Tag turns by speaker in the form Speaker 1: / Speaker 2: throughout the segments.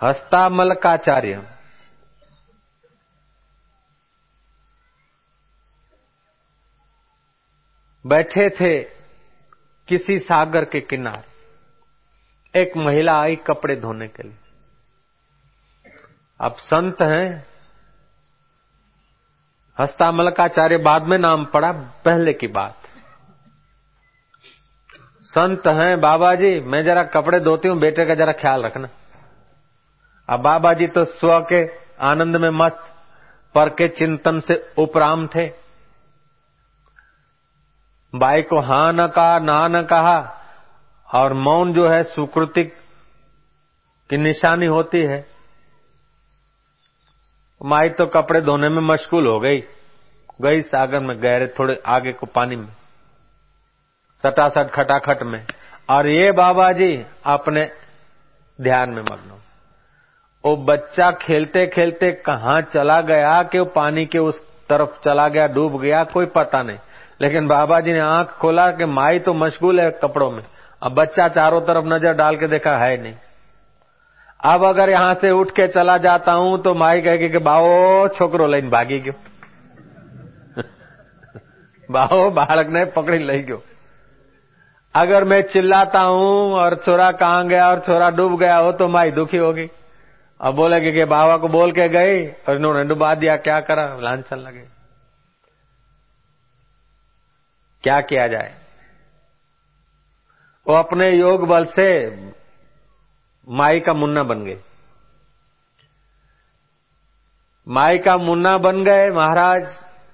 Speaker 1: हस्तामलकाचार्य बैठे थे किसी सागर के किनारे। एक महिला आई कपड़े धोने के लिए। अब संत हैं, हस्तामलकाचार्य बाद में नाम पड़ा, पहले की बात। संत हैं, बाबा जी मैं जरा कपड़े धोती हूं, बेटे का जरा ख्याल रखना। अब बाबा जी तो स्व के आनंद में मस्त, पर के चिंतन से उपराम थे। बाई को हाँ न कहा, ना न कहा, और मौन जो है सुकृति की निशानी होती है। माई तो कपड़े धोने में मशगूल हो गई सागर में, गहरे थोड़े आगे को पानी में, सटासट खटाखट में। और ये बाबा जी अपने ध्यान में मग्न। वो बच्चा खेलते खेलते कहाँ चला गया कि वो पानी के उस तरफ चला गया, डूब गया, कोई पता नहीं। लेकिन बाबा जी ने आंख खोला कि माई तो मशगूल है कपड़ों में। अब बच्चा चारों तरफ नजर डाल के देखा, है नहीं। अब अगर यहां से उठ के चला जाता हूं तो माई कहेगी कि बाओ छोकरो लईने भागी गयो, बाओ बालक ने पकड़ी लई गयो। अगर मैं चिल्लाता हूं और छोरा कहां गया और छोरा डूब गया हो तो माई दुखी होगी। अब बोलेगी कि बाबा को बोल के गई और इन्होंने डुबा दिया, क्या करा, लांछन लगे। क्या किया जाए। वो अपने योग बल से माई का मुन्ना बन गए। माई का मुन्ना बन गए महाराज।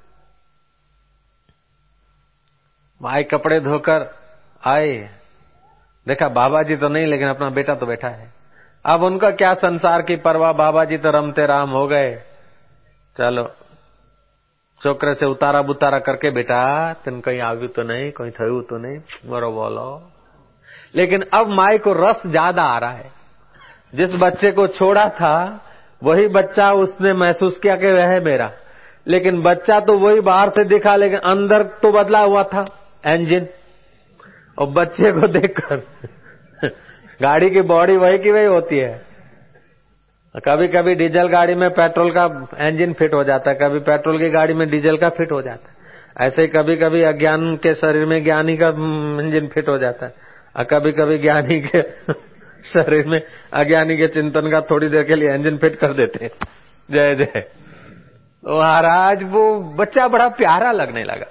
Speaker 1: माई कपड़े धोकर आए, देखा बाबा जी तो नहीं, लेकिन अपना बेटा तो बैठा है। अब उनका क्या संसार की परवाह, बाबा जी तो रमते राम हो गए। चलो छोकरे से उतारा बुतारा करके, बेटा तेन कहीं आव्यू तो नहीं, कहीं थयू तो नहीं, मरो बोलो। लेकिन अब माई को रस ज्यादा आ रहा है। जिस बच्चे को छोड़ा था वही बच्चा उसने महसूस किया कि वह है मेरा। लेकिन बच्चा तो वही बाहर से दिखा, लेकिन अंदर तो बदला हुआ था इंजन। और बच्चे को देखकर गाड़ी की बॉडी वही की वही होती है। कभी कभी डीजल गाड़ी में पेट्रोल का इंजन फिट हो जाता है, कभी पेट्रोल की गाड़ी में डीजल का फिट हो जाता है। ऐसे ही कभी कभी अज्ञान के शरीर में ज्ञानी का इंजन फिट हो जाता है, और कभी कभी ज्ञानी के शरीर में अज्ञानी के चिंतन का थोड़ी देर के लिए इंजन फिट कर देते हैं। जय जय। तो महाराज वो बच्चा बड़ा प्यारा लगने लगा।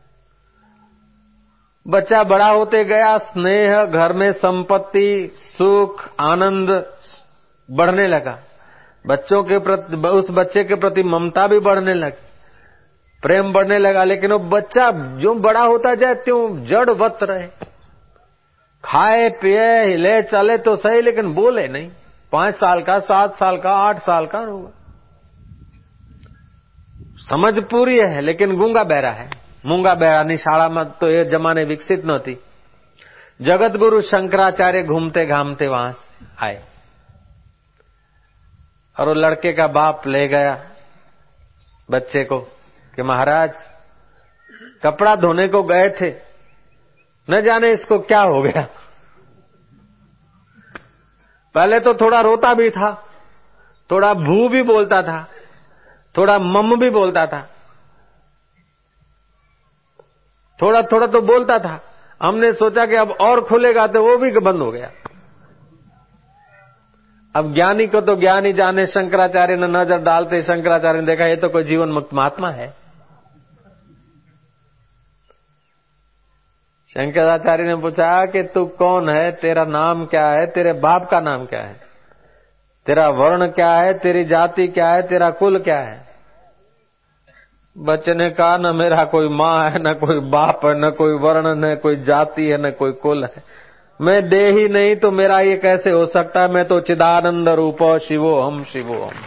Speaker 1: बच्चा बड़ा होते गया, स्नेह, घर में संपत्ति, सुख, आनंद बढ़ने लगा। बच्चों के प्रति, उस बच्चे के प्रति ममता भी बढ़ने लगी, प्रेम बढ़ने लगा। लेकिन वो बच्चा जो बड़ा होता जाए त्यों जड़वत रहे। खाए पिए हिले चले तो सही, लेकिन बोले नहीं। 5 साल का, 7 साल का, 8 साल का होगा, समझ पूरी है लेकिन गूंगा बहरा है। मूंगा बहरानी शाला में तो ये जमाने विकसित न थी। जगत गुरु शंकराचार्य घूमते घामते वहां आए और वो लड़के का बाप ले गया बच्चे को कि महाराज कपड़ा धोने को गए थे, न जाने इसको क्या हो गया। पहले तो थोड़ा रोता भी था, थोड़ा भू भी बोलता था, थोड़ा मम भी बोलता था, थोड़ा थोड़ा तो बोलता था। हमने सोचा कि अब और खुलेगा तो वो भी बंद हो गया। अब ज्ञानी को तो ज्ञानी जाने, शंकराचार्य ने नजर डालते शंकराचार्य ने देखा ये तो कोई जीवन मुक्त महात्मा है। शंकराचार्य ने पूछा कि तू कौन है, तेरा नाम क्या है, तेरे बाप का नाम क्या है, तेरा वर्ण क्या है, तेरी जाति क्या है, तेरा कुल क्या है। बच्चे ने कहा न मेरा कोई माँ है, न कोई बाप है, न कोई वर्ण, न कोई जाति है, न कोई कुल है। मैं दे ही नहीं तो मेरा ये कैसे हो सकता है। मैं तो चिदानंद रूपो शिवो हम शिवो हम।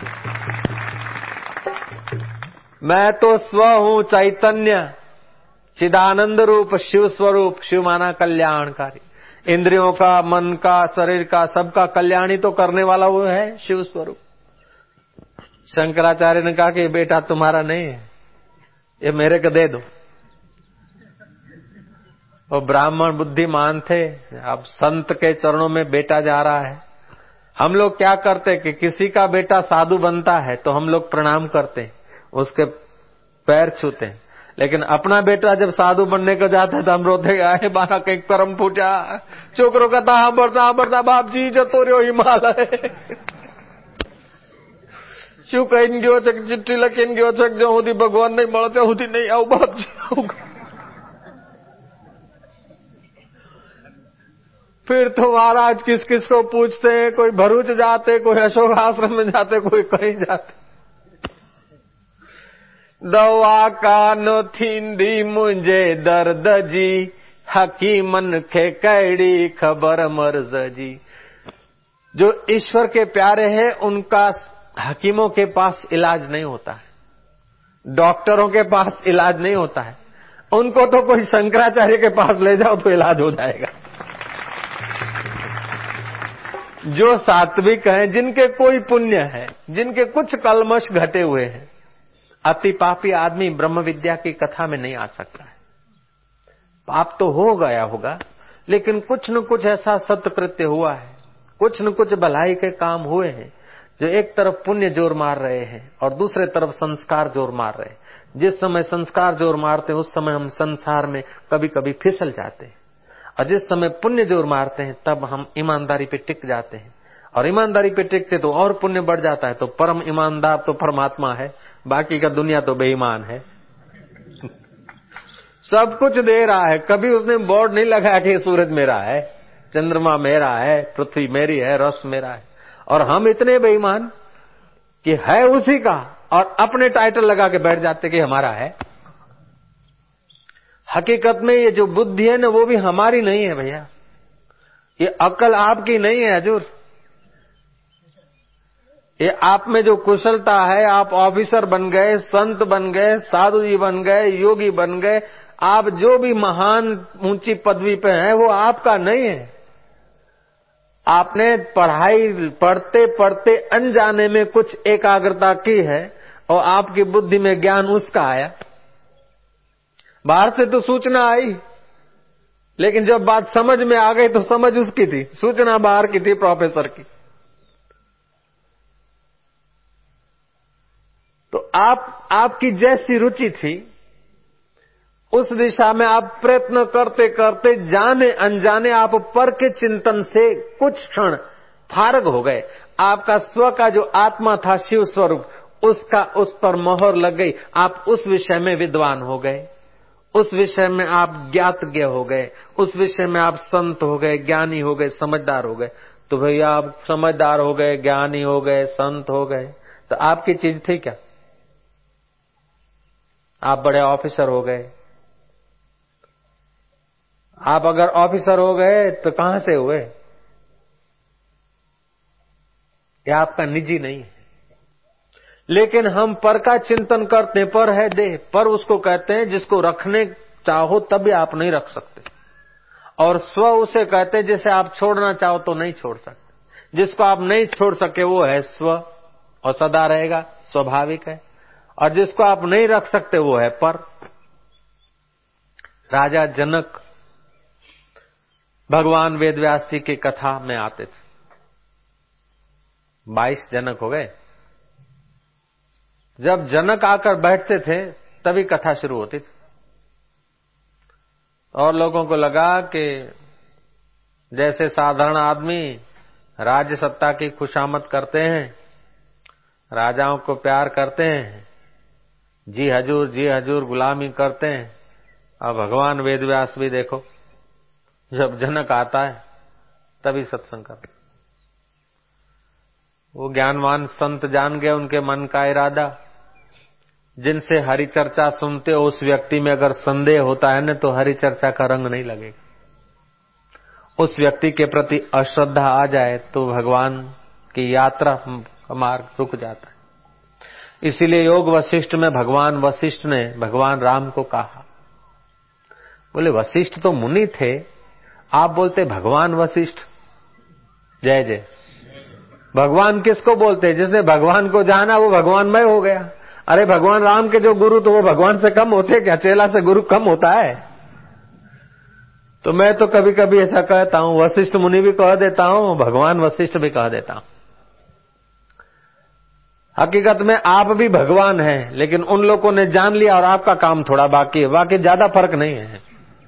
Speaker 1: मैं तो स्व हूँ चैतन्य, चिदानंद रूप शिव स्वरूप। शिव माना कल्याणकारी, इंद्रियों का, मन का, शरीर का, सबका कल्याण ही तो करने वाला वो है शिव स्वरूप। शंकराचार्य ने कहा कि बेटा तुम्हारा नहीं है, ये मेरे को दे दो। वो ब्राह्मण बुद्धिमान थे। अब संत के चरणों में बेटा जा रहा है, हम लोग क्या करते कि किसी का बेटा साधु बनता है तो हम लोग प्रणाम करते हैं, उसके पैर छूते हैं, लेकिन अपना बेटा जब साधु बनने को जाता है तो हम रोते आए बारा कई करम फूटा छोकरो कहता हाँ बढ़ता बाप जी जतो रह्यो हिमालय શું કહીને ગયો છે ચિઠ્ઠી લખીને ગયો છે જ્યાં સુધી ભગવાન નહીં મળે ત્યાં સુધી નહીં આવું બાપજી આવું। फिर तो महाराज किस किस को पूछते हैं, कोई भरूच जाते, कोई अशोक आश्रम में जाते, कोई कहीं जाते। दवा कान थींदी मुझे दर्द जी हकीमन खे कैडी खबर मर्ज जी। जो ईश्वर के प्यारे हैं उनका हकीमों के पास इलाज नहीं होता है, डॉक्टरों के पास इलाज नहीं होता है, उनको तो कोई शंकराचार्य के पास ले जाओ तो इलाज हो जाएगा। जो सात्विक हैं, जिनके कोई पुण्य है, जिनके कुछ कलमश घटे हुए हैं, अति पापी आदमी ब्रह्म विद्या की कथा में नहीं आ सकता है। पाप तो हो गया होगा, लेकिन कुछ न कुछ ऐसा सत्कृत्य हुआ है, कुछ न कुछ भलाई के काम हुए हैं जो एक तरफ पुण्य जोर मार रहे हैं और दूसरे तरफ संस्कार जोर मार रहे हैं। जिस समय संस्कार जोर मारते हैं उस समय हम संसार में कभी कभी फिसल जाते हैं, और जिस समय पुण्य जोर मारते हैं तब हम ईमानदारी पे टिक जाते हैं, और ईमानदारी पे टिकते तो और पुण्य बढ़ जाता है। तो परम ईमानदार तो परमात्मा है, बाकी का दुनिया तो बेईमान है। सब कुछ दे रहा है, कभी उसने बोर्ड नहीं लगाया कि सूरज मेरा है, चंद्रमा मेरा है, पृथ्वी मेरी है, रस मेरा है। और हम इतने बेईमान कि है उसी का और अपने टाइटल लगा के बैठ जाते कि हमारा है। हकीकत में ये जो बुद्धि है ना वो भी हमारी नहीं है भैया, ये अकल आपकी नहीं है हजूर। ये आप में जो कुशलता है, आप ऑफिसर बन गए, संत बन गए, साधु जी बन गए, योगी बन गए, आप जो भी महान ऊंची पदवी पे हैं वो आपका नहीं है। आपने पढ़ाई पढ़ते पढ़ते अनजाने में कुछ एकाग्रता की है और आपकी बुद्धि में ज्ञान उसका आया। बाहर से तो सूचना आई, लेकिन जब बात समझ में आ गई तो समझ उसकी थी, सूचना बाहर की थी, प्रोफेसर की। तो आपकी जैसी रुचि थी उस दिशा में आप प्रयत्न करते करते जाने अनजाने आप पर के चिंतन से कुछ क्षण फारग हो गए। आपका स्व का जो आत्मा था शिव स्वरूप, उसका उस पर मोहर लग गई। आप उस विषय में विद्वान हो गए, उस विषय में आप ज्ञातज्ञ हो गए, उस विषय में आप संत हो गए, ज्ञानी हो गए, समझदार हो गए। तो भैया आप समझदार हो गए, ज्ञानी हो गए, संत हो गए, तो आपकी चीज थी क्या? आप बड़े ऑफिसर हो गए। आप अगर ऑफिसर हो गए तो कहां से हुए? यह आपका निजी नहीं है। लेकिन हम पर का चिंतन करते, पर है देह, पर उसको कहते हैं जिसको रखने चाहो तभी आप नहीं रख सकते, और स्व उसे कहते हैं जिसे आप छोड़ना चाहो तो नहीं छोड़ सकते। जिसको आप नहीं छोड़ सके वो है स्व, और सदा रहेगा, स्वाभाविक है। और जिसको आप नहीं रख सकते वो है पर। राजा जनक भगवान वेदव्यास जी की कथा में आते थे। 22 जनक हो गए। जब जनक आकर बैठते थे तभी कथा शुरू होती थी, और लोगों को लगा कि जैसे साधारण आदमी राज्य सत्ता की खुशामद करते हैं, राजाओं को प्यार करते हैं, जी हजूर गुलामी करते हैं। अब भगवान वेदव्यास भी देखो, जब जनक आता है तभी सत्संग करते। वो ज्ञानवान संत जान गए उनके मन का इरादा। जिनसे हरि चर्चा सुनते हो उस व्यक्ति में अगर संदेह होता है ना तो हरि चर्चा का रंग नहीं लगेगा। उस व्यक्ति के प्रति अश्रद्धा आ जाए तो भगवान की यात्रा का मार्ग रुक जाता है। इसीलिए योग वशिष्ठ में भगवान वशिष्ठ ने भगवान राम को कहा, बोले वशिष्ठ तो मुनि थे, आप बोलते भगवान वशिष्ठ। जय जय। भगवान किसको बोलते? जिसने भगवान को जाना वो भगवानमय हो गया। अरे भगवान राम के जो गुरु तो वो भगवान से कम होते क्या? चेला से गुरु कम होता है? तो मैं तो कभी कभी ऐसा कहता हूं, वशिष्ठ मुनि भी कह देता हूं, भगवान वशिष्ठ भी कह देता हूं। हकीकत में आप भी भगवान हैं, लेकिन उन लोगों ने जान लिया और आपका काम थोड़ा बाकी है। बाकी ज्यादा फर्क नहीं है।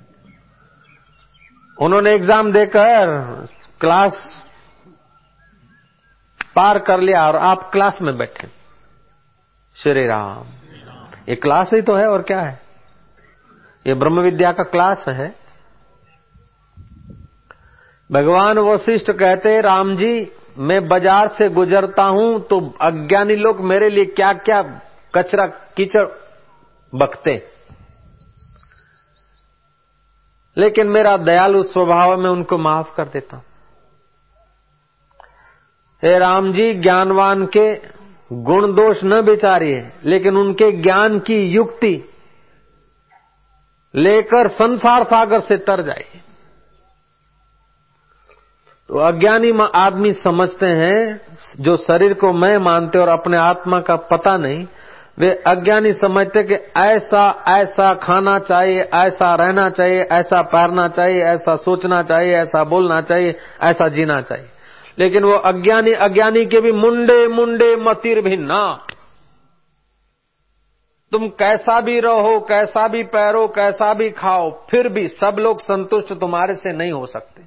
Speaker 1: उन्होंने एग्जाम देकर क्लास पार कर लिया और आप क्लास में बैठे। श्री राम, ये क्लास ही तो है, और क्या है? ये ब्रह्म विद्या का क्लास है। भगवान वशिष्ठ कहते, राम जी मैं बाजार से गुजरता हूं तो अज्ञानी लोग मेरे लिए क्या क्या कचरा कीचड़ बकते, लेकिन मेरा दयालु स्वभाव में उनको माफ कर देता हूं। हे राम जी, ज्ञानवान के गुण दोष न विचारिए, लेकिन उनके ज्ञान की युक्ति लेकर संसार सागर से तर जाइए। तो अज्ञानी आदमी समझते हैं, जो शरीर को मैं मानते और अपने आत्मा का पता नहीं, वे अज्ञानी समझते कि ऐसा ऐसा खाना चाहिए, ऐसा रहना चाहिए, ऐसा पहनना चाहिए, ऐसा सोचना चाहिए, ऐसा बोलना चाहिए, ऐसा जीना चाहिए। लेकिन वो अज्ञानी के भी मुंडे मुंडे मतिर भिन्ना। तुम कैसा भी रहो, कैसा भी पैरो, कैसा भी खाओ, फिर भी सब लोग संतुष्ट तुम्हारे से नहीं हो सकते।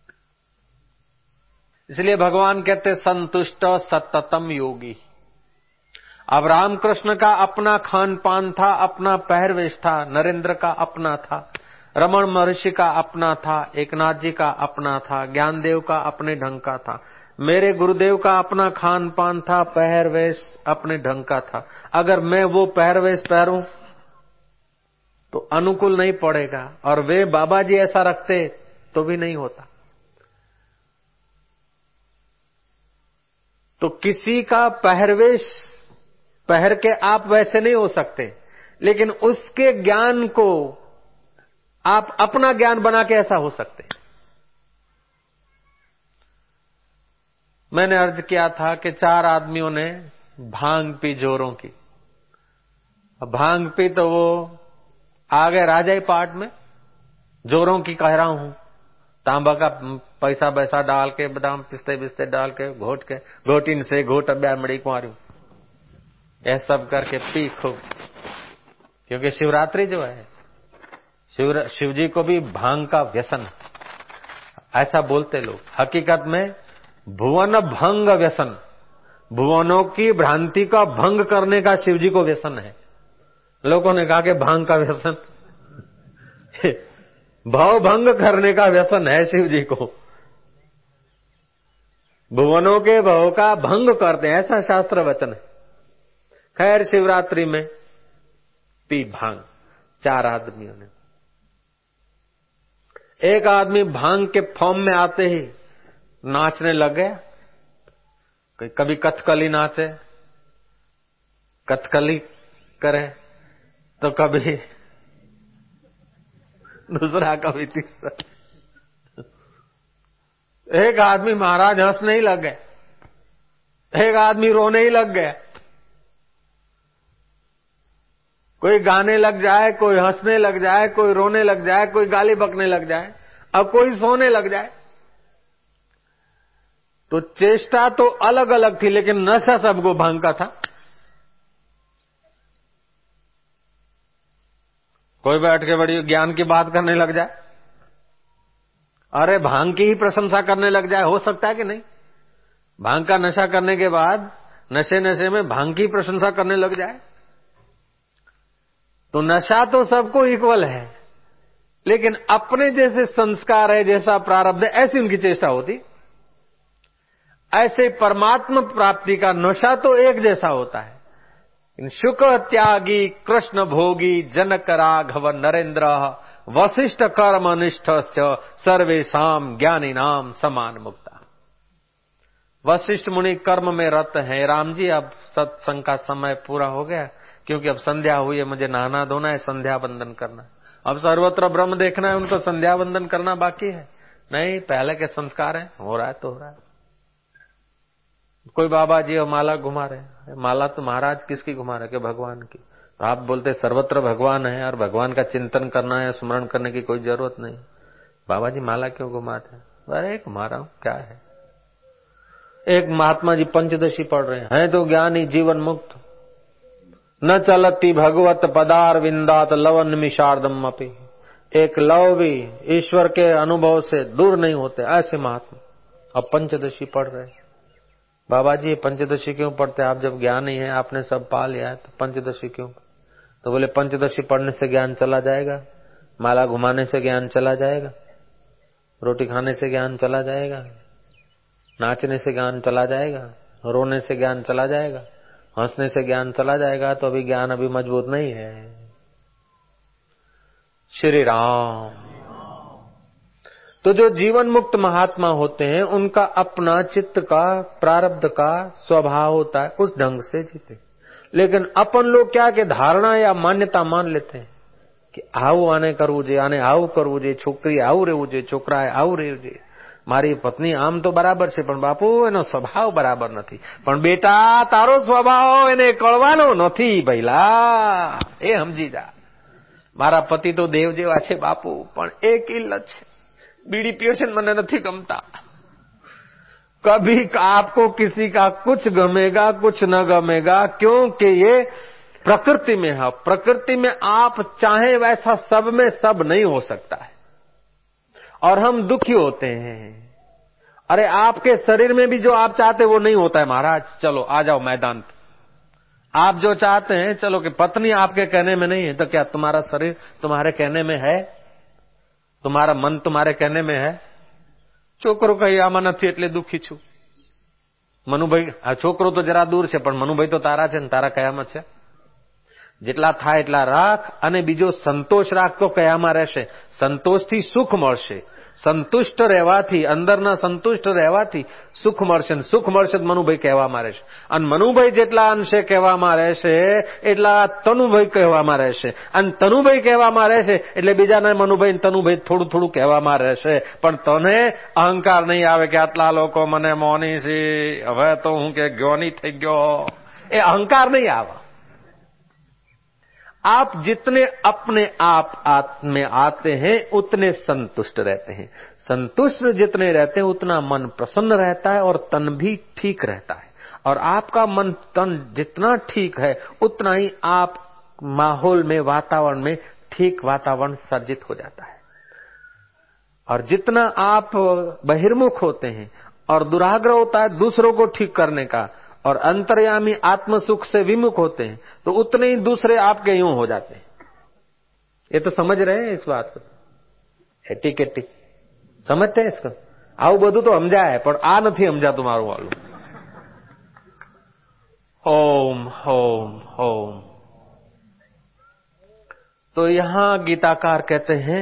Speaker 1: इसलिए भगवान कहते संतुष्ट सततम योगी। अब रामकृष्ण का अपना खान पान था, अपना पहरवेश था, नरेंद्र का अपना था, रमण महर्षि का अपना था, एकनाथ जी का अपना था, ज्ञानदेव का अपने ढंग का था, मेरे गुरुदेव का अपना खान पान था, पहरवेश अपने ढंग का था। अगर मैं वो पहरवेश पहरूं तो अनुकूल नहीं पड़ेगा, और वे बाबा जी ऐसा रखते तो भी नहीं होता। तो किसी का पहरवेश पहर के आप वैसे नहीं हो सकते, लेकिन उसके ज्ञान को आप अपना ज्ञान बना के ऐसा हो सकते। मैंने अर्ज किया था कि 4 आदमियों ने भांग पी जोरों की। भांग पी तो वो आ गए राजाई पाट में, जोरों की कह रहा हूं, तांबा का पैसा वैसा डाल के, बादाम पिस्ते बिस्ते डाल के, घोट के, घोटिन से घोट ब्यामड़ी कुआरू, यह सब करके पी खूब। क्योंकि शिवरात्रि जो है, शिव जी को भी भांग का व्यसन, ऐसा बोलते लोग। हकीकत में भुवन भंग व्यसन, भुवनों की भ्रांति का भंग करने का शिव जी को व्यसन है। लोगों ने कहा कि भांग का व्यसन भाव भंग करने का व्यसन है शिव जी को। भुवनों के भाव का भंग करते हैं, ऐसा शास्त्र वचन है। खैर शिवरात्रि में पी भांग 4 आदमियों ने। एक आदमी भांग के फॉर्म में आते ही नाचने लग गया। कभी कथकली नाचे, कथकली करे, तो कभी दूसरा, कभी तीसरा। एक आदमी महाराज हंसने ही लग गए, एक आदमी रोने ही लग गया। कोई गाने लग जाए, कोई हंसने लग जाए, कोई रोने लग जाए, कोई गाली बकने लग जाए, अब कोई सोने लग जाए। तो चेष्टा तो अलग अलग थी, लेकिन नशा सबको भांग का था। कोई बैठ के बड़ी ज्ञान की बात करने लग जाए, अरे भांग की ही प्रशंसा करने लग जाए, हो सकता है कि नहीं? भांग का नशा करने के बाद नशे नशे में भांग की प्रशंसा करने लग जाए, तो नशा तो सबको इक्वल है, लेकिन अपने जैसे संस्कार है, जैसा प्रारब्ध है, ऐसी उनकी चेष्टा होती। ऐसे परमात्मा प्राप्ति का नशा तो एक जैसा होता है। शुक त्यागी कृष्ण भोगी जनक राघव नरेंद्र वशिष्ठ कर्म निष्ठ सर्वेशम ज्ञानी नाम समान मुक्ता। वशिष्ठ मुनि कर्म में रत है। राम जी अब सत्संग का समय पूरा हो गया, क्योंकि अब संध्या हुई है, मुझे नहाना धोना है, संध्या बंदन करना है। अब सर्वत्र ब्रह्म देखना है, उनको संध्या बंदन करना बाकी है। नहीं, पहले के संस्कार है, हो रहा है तो हो रहा है। कोई बाबा जी और माला घुमा रहे, माला तो महाराज किसकी घुमा रहे? कि भगवान की। तो आप बोलते सर्वत्र भगवान है और भगवान का चिंतन करना है, स्मरण करने की कोई जरूरत नहीं। बाबा जी माला क्यों घुमाते हैं? अरे घुमा रहा हूं, क्या है। एक महात्मा जी पंचदशी पढ़ रहे हैं तो ज्ञानी जीवन मुक्त, न चलती भगवत पदार विंदात लवन मिषार्दम अपि। एक लव भी ईश्वर के अनुभव से दूर नहीं होते, ऐसे महात्मा अब पंचदशी पढ़ रहे हैं। बाबा जी पंचदशी क्यों पढ़ते? आप जब ज्ञानी है, आपने सब पा लिया है, तो पंचदशी क्यों? तो बोले पंचदशी पढ़ने से ज्ञान चला जाएगा, माला घुमाने से ज्ञान चला जाएगा, रोटी खाने से ज्ञान चला जाएगा, नाचने से ज्ञान चला जाएगा, रोने से ज्ञान चला जाएगा, हंसने से ज्ञान चला जाएगा। तो अभी ज्ञान अभी मजबूत नहीं है। श्री राम। तो जो जीवन मुक्त महात्मा होते हैं उनका अपना चित्त का प्रारब्ध का स्वभाव होता है, उस ढंग से जीते। लेकिन अपन लोग क्या के धारणा या मान्यता मान लेते हैं कि आવું આને કરવું જોઈએ, આને આવું કરવું જોઈએ, છોકરી આવું રહેવું જોઈએ, છોકરાએ આવું રહેવું જોઈએ, મારી પત્ની આમ તો બરાબર છે પણ બાપુ એનો સ્વભાવ બરાબર નથી। પણ બેટા તારો સ્વભાવ એને કળવાનો નથી ભઈલા, એ સમજી જા। મારા પતિ તો દેવ જેવા છે બાપુ, પણ એક ઇલ્લત છે, बीड़ी पियो छे मने नहीं गमता। कभी आपको किसी का कुछ गमेगा कुछ न गमेगा, क्योंकि ये प्रकृति में है। प्रकृति में आप चाहे वैसा सब में सब नहीं हो सकता है और हम दुखी होते हैं। अरे आपके शरीर में भी जो आप चाहते वो नहीं होता है महाराज। चलो आ जाओ मैदान पे। आप जो चाहते हैं, चलो कि पत्नी आपके कहने में नहीं है, तो क्या तुम्हारा शरीर तुम्हारे कहने में है? तुम्हारा मन तुम्हारे कहने में है? छोकरो कही आमा नथी એટલે દુખી છું। મનુભાઈ આ છોકરો તો જરા દૂર છે પણ મનુભાઈ તો તારા છે ને તારા કયામાં છે। જેટલા થાય એટલા રાખ અને બીજો સંતોષ રાખ તો કયામાં રહેશે। સંતોષથી સુખ મળશે। સંતુષ્ટ રહેવાથી, અંદરના સંતુષ્ટ રહેવાથી સુખ મળશે ને સુખ મળશે મનુભાઈ કહેવામાં રહેશે। અને મનુભાઈ જેટલા અંશે કહેવામાં રહેશે એટલા તનુભાઈ કહેવામાં રહેશે અને તનુભાઈ કહેવામાં રહેશે એટલે બીજાના મનુભાઈ તનુભાઈ થોડું થોડું કહેવામાં રહેશે। પણ તને અહંકાર નહીં આવે કે આટલા લોકો મને મોની છે, હવે તો હું કે જ્ઞાની થઈ ગયો, એ અહંકાર નહીં આવે। आप जितने अपने आप में आते हैं उतने संतुष्ट रहते हैं। संतुष्ट जितने रहते हैं उतना मन प्रसन्न रहता है और तन भी ठीक रहता है। और आपका मन तन जितना ठीक है उतना ही आप माहौल में, वातावरण में ठीक वातावरण सर्जित हो जाता है। और जितना आप बहिर्मुख होते हैं और दुराग्रह होता है दूसरों को ठीक करने का, और अंतर्यामी आत्म सुख से विमुख होते हैं, तो उतने ही दूसरे आपके यूं हो जाते हैं। ये तो समझ रहे हैं इस बात को? ठीक है, ठीक समझते हैं इसको? आવું બધું તો સમજાય પણ આ નથી સમજાતું મારું વાલું। ओम ओम ओम। तो यहां गीताकार कहते हैं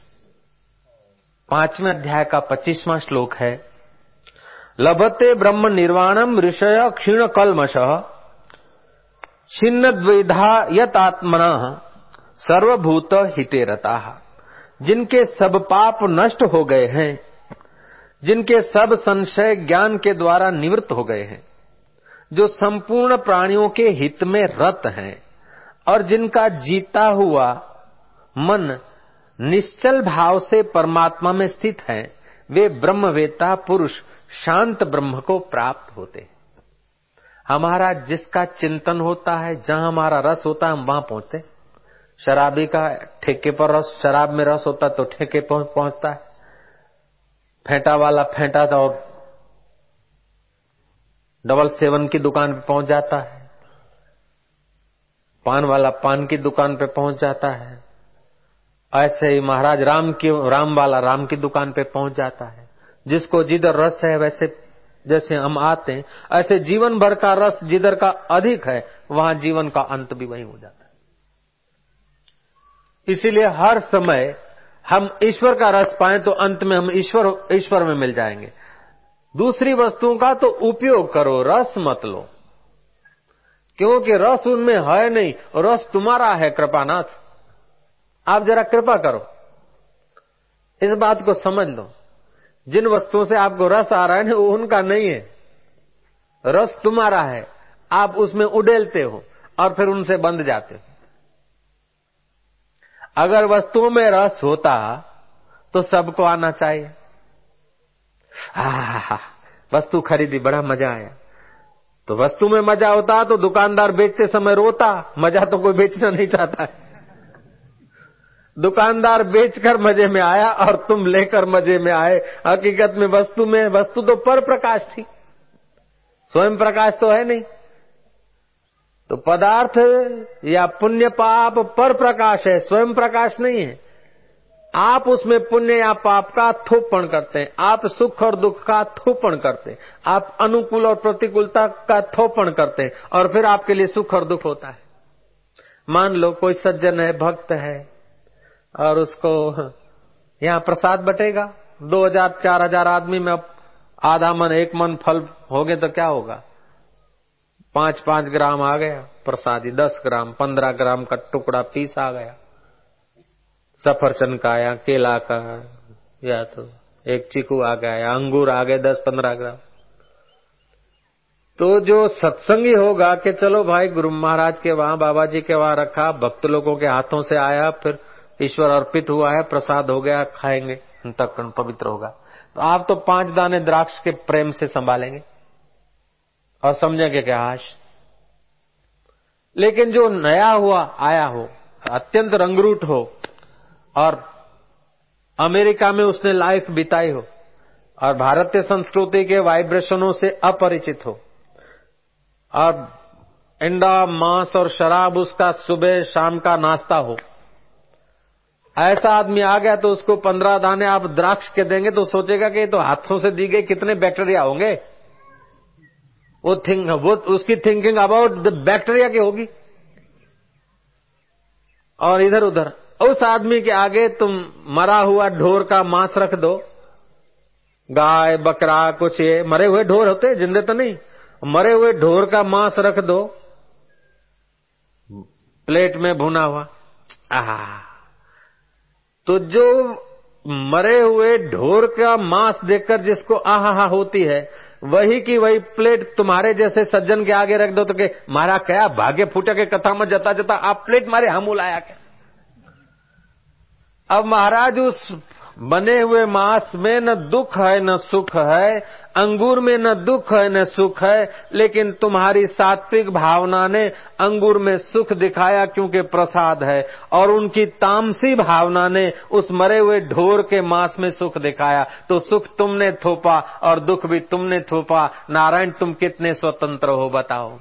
Speaker 1: 5वें अध्याय का 25वां श्लोक है, लभते ब्रह्म निर्वाणम ऋषय क्षीण कलमशः छिन्न द्विधा यतात्मना सर्वभूत हिते रताः। जिनके सब पाप नष्ट हो गए हैं, जिनके सब संशय ज्ञान के द्वारा निवृत्त हो गए हैं, जो संपूर्ण प्राणियों के हित में रत हैं और जिनका जीता हुआ मन निश्चल भाव से परमात्मा में स्थित है, वे ब्रह्मवेत्ता पुरुष शांत ब्रह्म को प्राप्त होते हैं। हमारा जिसका चिंतन होता है, जहां हमारा रस होता है हम वहां पहुंचते। शराबी का ठेके पर रस, शराब में रस होता है तो ठेके पहुंचता है। फेंटा वाला फेंटा और डबल सेवन की दुकान पे पहुंच जाता है। पान वाला पान की दुकान पे पहुंच जाता है। ऐसे ही महाराज राम वाला राम की दुकान पे पहुंच जाता है। जिसको जिधर रस है वैसे जैसे हम आते हैं, ऐसे जीवन भर का रस जिधर का अधिक है वहां जीवन का अंत भी वहीं हो जाता है। इसीलिए हर समय हम ईश्वर का रस पाएं तो अंत में हम ईश्वर में मिल जाएंगे। दूसरी वस्तुओं का तो उपयोग करो, रस मत लो, क्योंकि रस उनमें है नहीं। रस तुम्हारा है कृपानाथ, आप जरा कृपा करो, इस बात को समझ लो। जिन वस्तुओं से आपको रस आ रहा है ना वो उनका नहीं है, रस तुम्हारा है। आप उसमें उडेलते हो और फिर उनसे बंध जाते हो। अगर वस्तुओं में रस होता तो सबको आना चाहिए। वस्तु खरीदी, बड़ा मजा आया। तो वस्तु में मजा होता तो दुकानदार बेचते समय रोता, मजा तो कोई बेचना नहीं चाहता है। दुकानदार बेचकर मजे में आया और तुम लेकर मजे में आए। हकीकत में वस्तु तो पर प्रकाश थी, स्वयं प्रकाश तो है नहीं। तो पदार्थ या पुण्य पाप पर प्रकाश है, स्वयं प्रकाश नहीं है। आप उसमें पुण्य या पाप का थोपण करते हैं, आप सुख और दुख का थोपण करते हैं, आप अनुकूल और प्रतिकूलता का थोपण करते हैं, और फिर आपके लिए सुख और दुख होता है। मान लो कोई सज्जन है, भक्त है, और उसको यहाँ प्रसाद बटेगा, 2000-4000 आदमी में अब आधा मन 1 मन फल हो गए तो क्या होगा? 5-5 ग्राम आ गया प्रसादी, 10 ग्राम 15 ग्राम का टुकड़ा पीस आ गया, सफरचंद का या केला का, या तो एक चीकू आ गया, या अंगूर आ गए 10-15 ग्राम। तो जो सत्संगी होगा कि चलो भाई गुरु महाराज के वहां, बाबा जी के वहां रखा, भक्त लोगों के हाथों से आया, फिर ईश्वर अर्पित हुआ है, प्रसाद हो गया, खाएंगे, अंतःकरण पवित्र होगा। तो आप तो 5 दाने द्राक्ष के प्रेम से संभालेंगे और समझेंगे कि हाश। लेकिन जो नया हुआ आया हो, अत्यंत रंगरूट हो, और अमेरिका में उसने लाइफ बिताई हो, और भारतीय संस्कृति के वाइब्रेशनों से अपरिचित हो, और अंडा मांस और शराब उसका सुबह शाम का नाश्ता हो, ऐसा आदमी आ गया तो उसको 15 दाने आप द्राक्ष के देंगे तो सोचेगा कि तो हाथों से दी गई कितने बैक्टीरिया होंगे। वो उसकी थिंकिंग अबाउट द बैक्टीरिया की होगी। और इधर उधर उस आदमी के आगे तुम मरा हुआ ढोर का मांस रख दो, गाय बकरा कुछ, ये मरे हुए ढोर होते, जिंदे तो नहीं, मरे हुए ढोर का मांस रख दो प्लेट में भुना हुआ, तो जो मरे हुए ढोर का मांस देखकर जिसको आहा होती है, वही की वही प्लेट तुम्हारे जैसे सज्जन के आगे रख दो तो के मारा क्या भाग्य फूटे के कथा में जता जता आप प्लेट मारे हम उलाया के। अब महाराज उस बने हुए मांस में न दुख है न सुख है, अंगूर में न दुख है न सुख है, लेकिन तुम्हारी सात्विक भावना ने अंगूर में सुख दिखाया क्योंकि प्रसाद है, और उनकी तामसी भावना ने उस मरे हुए ढोर के मांस में सुख दिखाया। तो सुख तुमने थोपा और दुख भी तुमने थोपा। नारायण तुम कितने स्वतंत्र हो बताओ।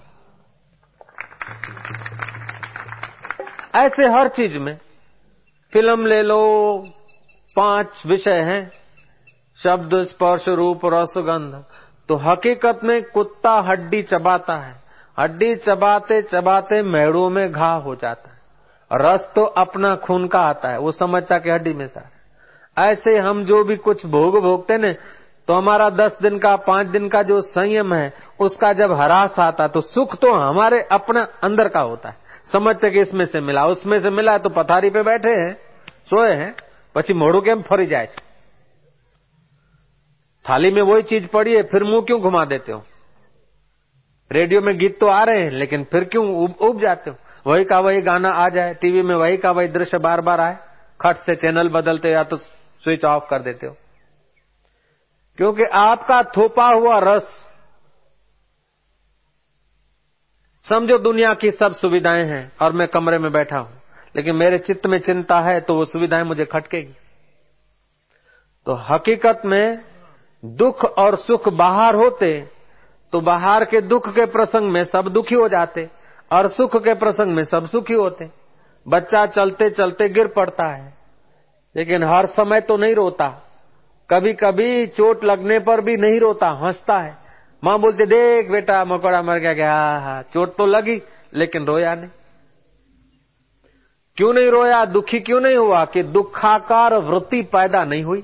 Speaker 1: ऐसे हर चीज में, फिल्म ले लो, 5 विषय हैं, शब्द स्पर्श रूप रस गंध। तो हकीकत में कुत्ता हड्डी चबाता है, हड्डी चबाते चबाते मेड़ों में घा हो जाता है। रस तो अपना खून का आता है, वो समझता कि हड्डी में सारा। ऐसे हम जो भी कुछ भोगते न, तो हमारा 10 दिन का 5 दिन का जो संयम है, उसका जब हरास आता तो सुख तो हमारे अपना अंदर का होता है। समझते कि इसमें से मिला, उसमें से मिला, तो पथारी पे बैठे हैं, सोए हैं, પછી મોઢું કેમ ફરી જાય છે? थाली में वही चीज पड़ी है, फिर मुंह क्यों घुमा देते हो? रेडियो में गीत तो आ रहे हैं, लेकिन फिर क्यों उब जाते हो? वही का वही गाना आ जाए, टीवी में वही का वही दृश्य बार बार आए, खट से चैनल बदलते या तो स्विच ऑफ कर देते हो। क्योंकि आपका थोपा हुआ रस, समझो दुनिया की सब सुविधाएं हैं और मैं कमरे में बैठा हूं, लेकिन मेरे चित्त में चिंता है तो वो सुविधाएं मुझे खटकेगी। तो हकीकत में दुख और सुख बाहर होते तो बाहर के दुख के प्रसंग में सब दुखी हो जाते, और सुख के प्रसंग में सब सुखी होते। बच्चा चलते चलते गिर पड़ता है, लेकिन हर समय तो नहीं रोता, कभी कभी चोट लगने पर भी नहीं रोता, हंसता है। मां बोलती देख बेटा मकोड़ा मर गया, हाँ चोट तो लगी लेकिन रोया नहीं। क्यों नहीं रोया, दुखी क्यों नहीं हुआ? कि दुखाकार वृत्ति पैदा नहीं हुई।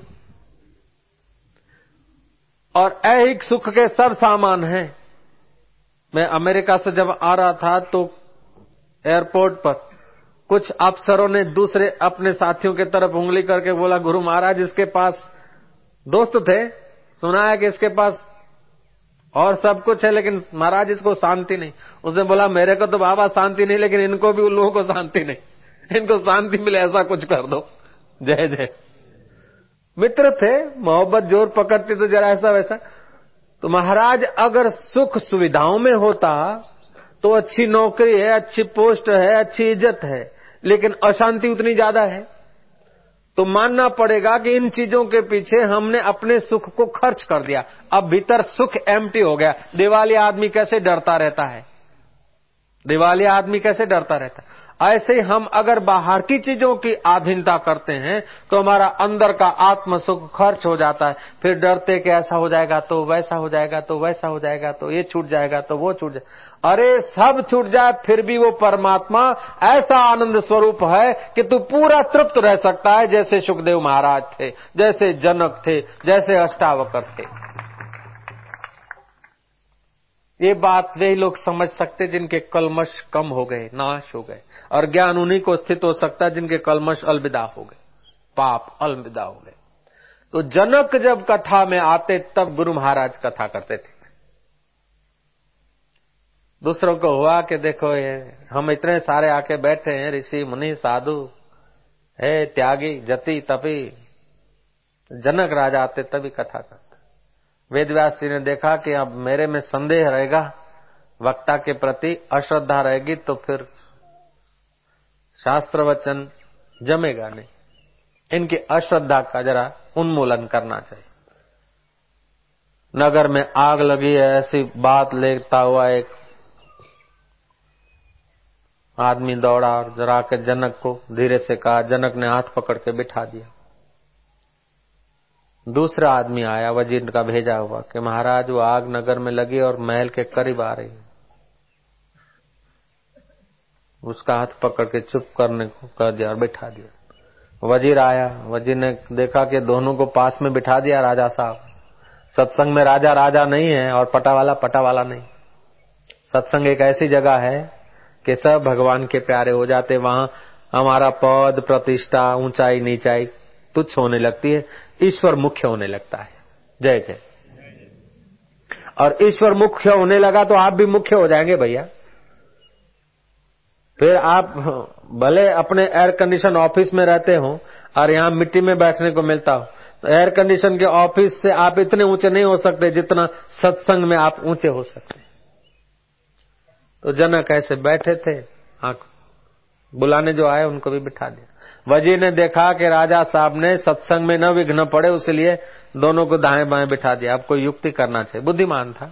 Speaker 1: और ऐहिक सुख के सब सामान हैं। मैं अमेरिका से जब आ रहा था तो एयरपोर्ट पर कुछ अफसरों ने दूसरे अपने साथियों की तरफ उंगली करके बोला, गुरु महाराज इसके पास दोस्त थे, सुना है कि इसके पास और सब कुछ है, लेकिन महाराज इसको शांति नहीं। उसने बोला मेरे को तो बाबा शांति नहीं, लेकिन इनको भी उन लोगों को शांति नहीं, इनको शांति मिले ऐसा कुछ कर दो। जय जय। मित्र थे, मोहब्बत जोर पकड़ती तो जरा ऐसा वैसा। तो महाराज अगर सुख सुविधाओं में होता तो अच्छी नौकरी है, अच्छी पोस्ट है, अच्छी इज्जत है, लेकिन अशांति उतनी ज्यादा है। तो मानना पड़ेगा कि इन चीजों के पीछे हमने अपने सुख को खर्च कर दिया। अब भीतर सुख एम्प्टी हो गया। दिवालिया आदमी कैसे डरता रहता है, दिवालिया आदमी कैसे डरता रहता है। ऐसे ही हम अगर बाहर की चीजों की अधीनता करते हैं तो हमारा अंदर का आत्म सुख खर्च हो जाता है। फिर डरते कि ऐसा हो जाएगा तो वैसा हो जाएगा, तो वैसा हो जाएगा, तो ये छूट जाएगा, तो वो छूट जाएगा। अरे सब छूट जाए फिर भी वो परमात्मा ऐसा आनंद स्वरूप है कि तू पूरा तृप्त रह सकता है, जैसे सुखदेव महाराज थे, जैसे जनक थे, जैसे अष्टावकर थे। ये बात वे लोग समझ सकते जिनके कलमश कम हो गए, नाश हो गए। और ज्ञान उन्हीं को स्थित हो सकता है जिनके कलमश अलविदा हो गए, पाप अलविदा हो गए। तो जनक जब कथा में आते तब गुरु महाराज कथा करते थे। दूसरों को हुआ कि देखो ये हम इतने सारे आके बैठे हैं, ऋषि मुनि साधु है, त्यागी जति तपी। जनक राजा आते तभी कथा करते। वेदव्यास जी ने देखा कि अब मेरे में संदेह रहेगा, वक्ता के प्रति अश्रद्धा रहेगी, तो फिर शास्त्र वचन जमेगा नहीं। इनकी अश्रद्धा का जरा उन्मूलन करना चाहिए। नगर में आग लगी है ऐसी बात लेता हुआ एक आदमी दौड़ा और जरा के जनक को धीरे से कहा। जनक ने हाथ पकड़ के बिठा दिया। दूसरा आदमी आया वजीर का भेजा हुआ कि महाराज वो आग नगर में लगी और महल के करीब आ रही है। उसका हाथ पकड़ के चुप करने को कह दिया और बिठा दिया। वजीर आया, वजीर ने देखा कि दोनों को पास में बिठा दिया। राजा साहब, सत्संग में राजा राजा नहीं है और पटावाला पटावाला नहीं। सत्संग एक ऐसी जगह है कि सब भगवान के प्यारे हो जाते। वहां हमारा पद प्रतिष्ठा ऊंचाई नीचाई तुच्छ होने लगती है, ईश्वर मुख्य होने लगता है। जय जय। और ईश्वर मुख्य होने लगा तो आप भी मुख्य हो जाएंगे भैया। फिर आप भले अपने एयर कंडीशन ऑफिस में रहते हो और यहाँ मिट्टी में बैठने को मिलता हो, तो एयर कंडीशन के ऑफिस से आप इतने ऊंचे नहीं हो सकते जितना सत्संग में आप ऊंचे हो सकते। तो जनक ऐसे बैठे थे, आंख बुलाने जो आए उनको भी बिठा दिया। वजीर ने देखा कि राजा साहब ने सत्संग में न विघ्न पड़े, इसलिए दोनों को दाएं बाएं बिठा दिया। अब कोई युक्ति करना चाहिए, बुद्धिमान था।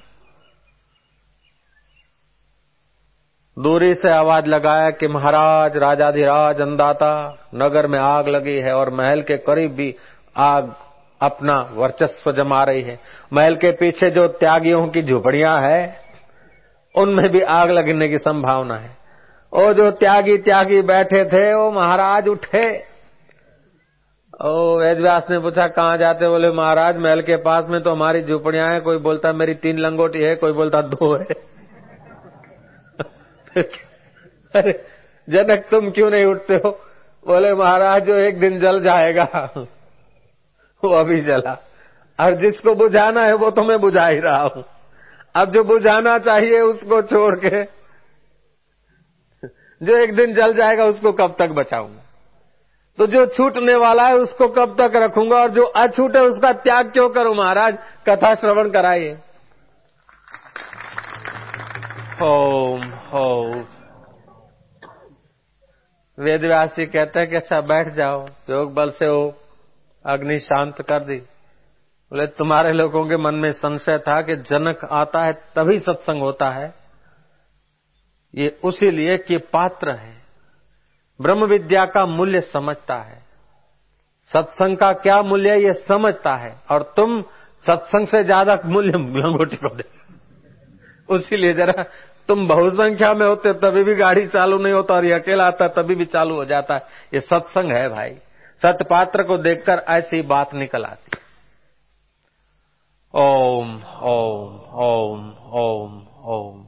Speaker 1: दूरी से आवाज लगाया कि महाराज राजाधिराज अन्नदाता, नगर में आग लगी है और महल के करीब भी आग अपना वर्चस्व जमा रही है। महल के पीछे जो त्यागियों की झुपड़ियां है उनमें भी आग लगने की संभावना है। वो जो त्यागी बैठे थे वो महाराज उठे। ओ वेदव्यास ने पूछा कहाँ जाते? बोले महाराज महल के पास में तो हमारी झुपड़ियां हैं। कोई बोलता मेरी 3 लंगोटी है, कोई बोलता 2 है। अरे जनक तुम क्यों नहीं उठते हो? बोले महाराज जो एक दिन जल जाएगा वो अभी जला, और जिसको बुझाना है वो तो मैं बुझा ही रहा हूं। अब जो बुझाना चाहिए उसको छोड़ के जो एक दिन जल जाएगा उसको कब तक बचाऊंगा? तो जो छूटने वाला है उसको कब तक रखूंगा, और जो अछूट है उसका त्याग क्यों करूं? महाराज कथा श्रवण कराइए। ओम ओम। वेदव्यास जी कहते हैं कि अच्छा बैठ जाओ। योग बल से वो अग्नि शांत कर दी। बोले तुम्हारे लोगों के मन में संशय था कि जनक आता है तभी सत्संग होता है। ये उसी लिए कि पात्र है, ब्रह्म विद्या का मूल्य समझता है, सत्संग का क्या मूल्य है ये समझता है, और तुम सत्संग से ज्यादा मूल्य लंगोटी को दे। उसीलिए जरा तुम बहुसंख्या में होते तभी भी गाड़ी चालू नहीं होता, और ये अकेला आता तभी भी चालू हो जाता है। ये सत्संग है भाई। सतपात्र को देखकर ऐसी बात निकल आती। ओम ओम ओम ओम ओम।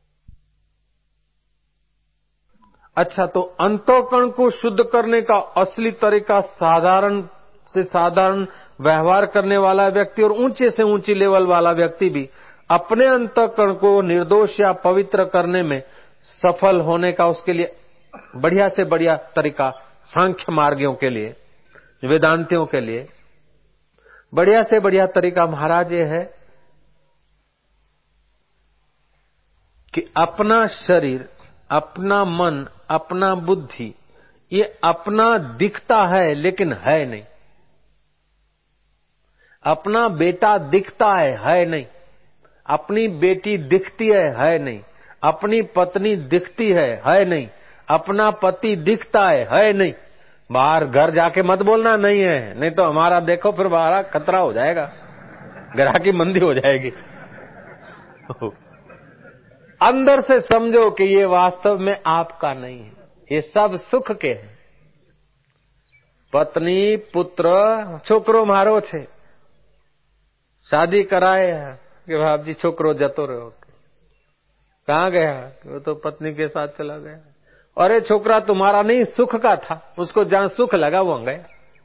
Speaker 1: अच्छा, तो अंतःकरण को शुद्ध करने का असली तरीका साधारण से साधारण व्यवहार करने वाला व्यक्ति और ऊंचे से ऊंची लेवल वाला व्यक्ति भी अपने अंतःकरण को निर्दोष या पवित्र करने में सफल होने का उसके लिए बढ़िया से बढ़िया तरीका सांख्य मार्गियों के लिए, वेदांतियों के लिए बढ़िया से बढ़िया तरीका महाराज ये है कि अपना शरीर, अपना मन, अपना बुद्धि, ये अपना दिखता है लेकिन है नहीं। अपना बेटा दिखता है नहीं। अपनी बेटी दिखती है नहीं। अपनी पत्नी दिखती है नहीं। अपना पति दिखता है नहीं। बाहर घर जाके मत बोलना नहीं है, नहीं तो हमारा देखो फिर बाहर खतरा हो जाएगा, ग्राहकी मंदी हो जाएगी। अंदर से समझो कि ये वास्तव में आपका नहीं है, ये सब सुख के हैं। पत्नी, पुत्र, छोकरो मारो छे, शादी कराए कि बाप जी छोकरो जतो रहो, कहाँ गया? वो तो पत्नी के साथ चला गया। अरे छोकरा तुम्हारा नहीं, सुख का था, उसको जहां सुख लगा वो गया।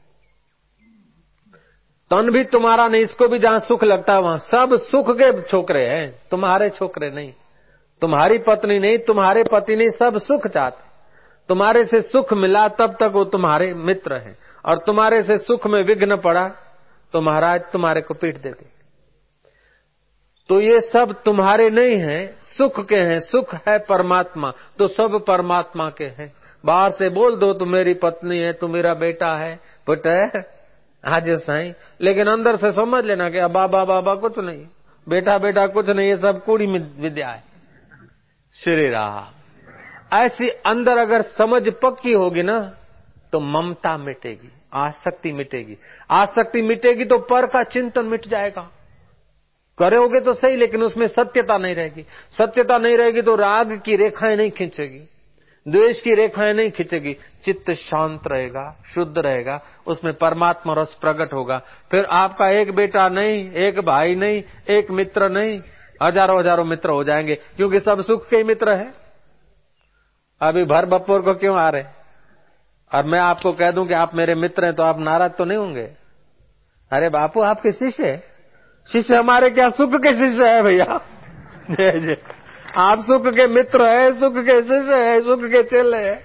Speaker 1: तन भी तुम्हारा नहीं, इसको भी जहां सुख लगता है वहां। सब सुख के छोकरे हैं, तुम्हारे छोकरे नहीं। तुम्हारी पत्नी नहीं, तुम्हारे पति नहीं, सब सुख चाहते। तुम्हारे से सुख मिला तब तक वो तुम्हारे मित्र हैं, और तुम्हारे से सुख में विघ्न पड़ा तो महाराज तुम्हारे को पीट देते। तो ये सब तुम्हारे नहीं हैं, सुख के हैं। सुख है परमात्मा, तो सब परमात्मा के हैं। बाहर से बोल दो तू मेरी पत्नी है, तू मेरा बेटा है, पुट है, आज साईं, लेकिन अंदर से समझ लेना कि बाबा बाबा कुछ नहीं, बेटा बेटा कुछ नहीं, ये सब कूड़ी विद्या है। श्री राम। ऐसी अंदर अगर समझ पक्की होगी ना तो ममता मिटेगी, आसक्ति मिटेगी। आसक्ति मिटेगी तो पर का चिंतन मिट जाएगा। करोगे तो सही, लेकिन उसमें सत्यता नहीं रहेगी। सत्यता नहीं रहेगी तो राग की रेखाएं नहीं खींचेगी, द्वेष की रेखाएं नहीं खींचेगी। चित्त शांत रहेगा, शुद्ध रहेगा, उसमें परमात्मा रस प्रकट होगा। फिर आपका एक बेटा नहीं, एक भाई नहीं, एक मित्र नहीं, हजारों हजारों मित्र हो जाएंगे, क्योंकि सब सुख के ही मित्र है। अभी भर बपोर को क्यों आ रहे? और मैं आपको कह दूं कि आप मेरे मित्र हैं तो आप नाराज तो नहीं होंगे? अरे बापू आपके शिष्य है। शिष्य हमारे क्या सुख के शिष्य है भैया? आप सुख के मित्र है, सुख के शिष्य है, सुख के चेले है।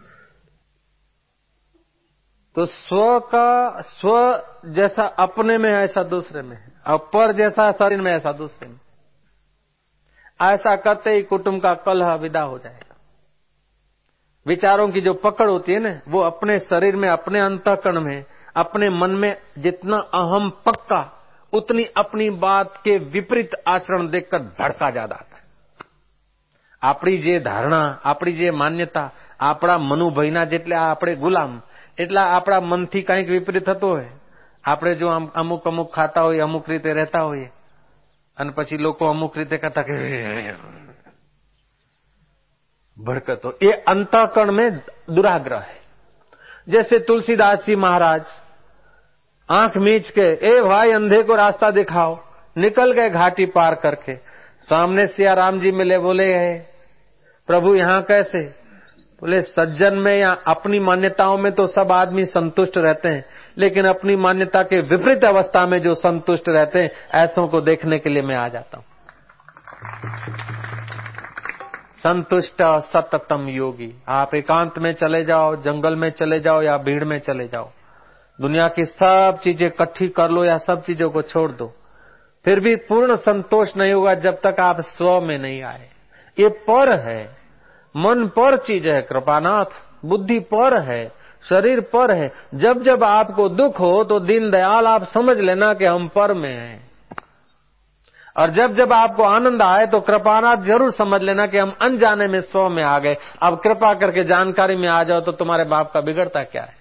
Speaker 1: तो स्व जैसा अपने में है ऐसा दूसरे में है, और पर जैसा शरीर में ऐसा दूसरे में। ऐसा करते ही कुटुंब का कलह विदा हो जाएगा। विचारों की जो पकड़ होती है ना, वो अपने शरीर में, अपने अंतःकरण में, अपने मन में जितना अहम पक्का, उतनी अपनी बात के विपरीत आचरण देखकर भड़का ज्यादा आता है। આપણી જે ધારણા, આપણી જે માન્યતા, આપણા મનુભયના જેટલા આપણે ગુલામ, એટલા આપણા મનથી કંઈક વિપરીત થતો હોય। આપણે જો અમુક અમુક ખાતા હોય, અમુક રીતે રહેતા હોઈએ, અને પછી લોકો અમુક રીતે કહેતા કે भड़कतो, ये अंतःकरण में दुराग्रह है। जैसे तुलसीदास जी महाराज आंख मीच के, ए भाई अंधे को रास्ता दिखाओ, निकल गए घाटी पार करके। सामने सिया राम जी मिले, बोले है प्रभु यहाँ कैसे? बोले सज्जन में या अपनी मान्यताओं में तो सब आदमी संतुष्ट रहते हैं, लेकिन अपनी मान्यता के विपरीत अवस्था में जो संतुष्ट रहते हैं, ऐसों को देखने के लिए मैं आ जाता हूं। संतुष्ट सततम योगी। आप एकांत में चले जाओ, जंगल में चले जाओ या भीड़ में चले जाओ, दुनिया की सब चीजें इकट्ठी कर लो या सब चीजों को छोड़ दो, फिर भी पूर्ण संतोष नहीं होगा जब तक आप स्व में नहीं आए। ये पर है, मन पर चीज है कृपानाथ, बुद्धि पर है, शरीर पर है। जब जब आपको दुख हो तो दीनदयाल आप समझ लेना कि हम पर में हैं, और जब जब आपको आनंद आए तो कृपानाथ जरूर समझ लेना कि हम अनजाने में स्व में आ गए। अब कृपा करके जानकारी में आ जाओ तो तुम्हारे बाप का बिगड़ता क्या है।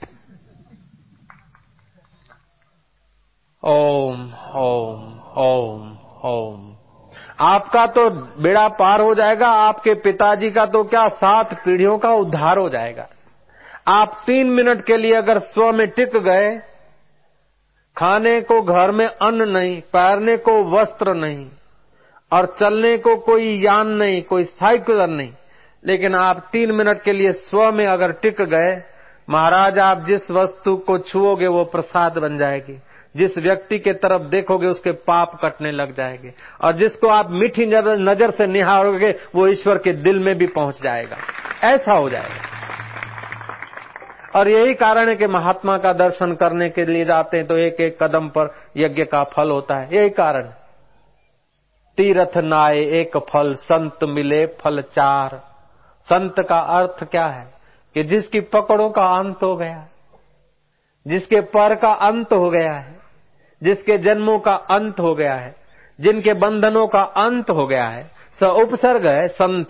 Speaker 1: ओम ओम ओम ओम। आपका तो बेड़ा पार हो जाएगा, आपके पिताजी का तो क्या 7 पीढ़ियों का उद्धार हो जाएगा। आप 3 मिनट के लिए अगर स्व में टिक गए, खाने को घर में अन्न नहीं, पहनने को वस्त्र नहीं, और चलने को कोई यान नहीं, कोई साइकिल नहीं, लेकिन आप 3 मिनट के लिए स्व में अगर टिक गए, महाराज आप जिस वस्तु को छुओगे वो प्रसाद बन जाएगी, जिस व्यक्ति के तरफ देखोगे उसके पाप कटने लग जाएंगे, और जिसको आप मीठी नजर से निहारोगे वो ईश्वर के दिल में भी पहुंच जाएगा। ऐसा हो जाएगा। और यही कारण है कि महात्मा का दर्शन करने के लिए जाते हैं तो एक एक कदम पर यज्ञ का फल होता है। यही कारण, तीर्थ नाए एक फल, संत मिले फल चार। संत का अर्थ क्या है कि जिसकी पकड़ों का अंत हो गया है, जिसके पर का अंत हो गया है, जिसके जन्मों का अंत हो गया है, जिनके बंधनों का अंत हो गया है, स उपसर्ग है संत।